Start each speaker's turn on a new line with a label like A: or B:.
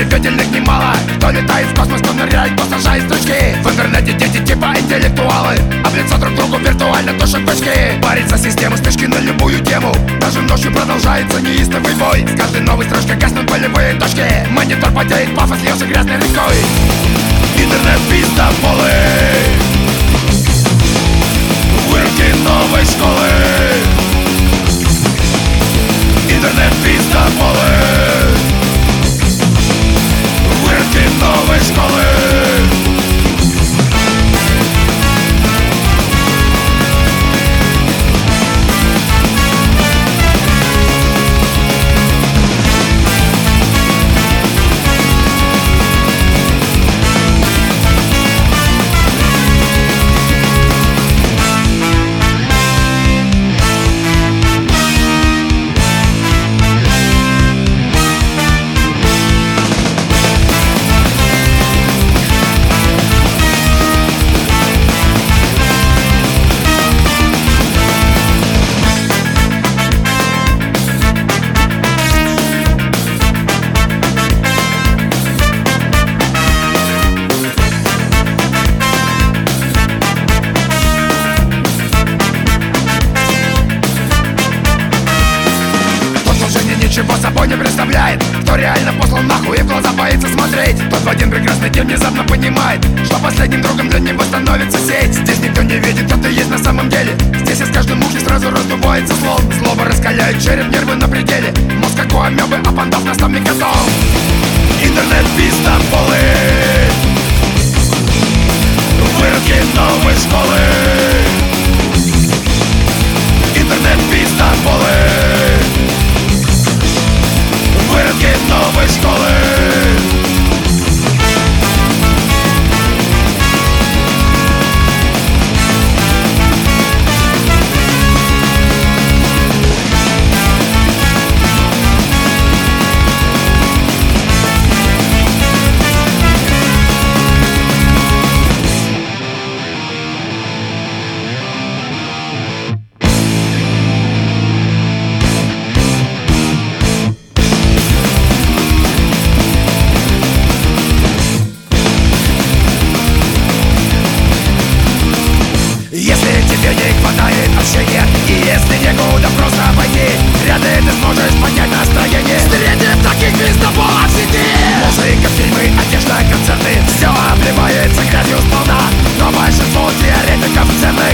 A: удивительных немало. Кто летает в космос, кто ныряет, кто сажает стручки. В интернете дети типа интеллектуалы, об лицо друг другу виртуально тушат бычки. Парень за систему, спешки на любую тему. Даже ночью продолжается неистовый бой. С каждой новой строчкой гаснут болевые точки. Монитор потеет, пафос льется грязной рекой. Интернет пиздоболы, выродки новой школы. Интернет пиздоболы, выродки новой школы. Ничего собой не представляет, кто реально послан нахуй и в глаза боится смотреть. Тот в один прекрасный день внезапно понимает, что последним другом для него становится сеть. Здесь никто не видит, кто ты есть на самом деле. Здесь из каждой мухи сразу раздувается слон. Злоба раскаляет череп, нервы на пределе. Мозг как у амебы, а пандав наставник готов. Интернет пиздоболы, выродки новой школы. Интернет пиздоболы, выродки новой школы. Если тебе не хватает общения, и если некуда просто пойти, вряд ли ты сможешь поднять настроение. Встретим таких пиздоболов в сети. Музыка, фильмы, одежда, концерты, все обливается грязью сполна. Но большинство теоретиков цены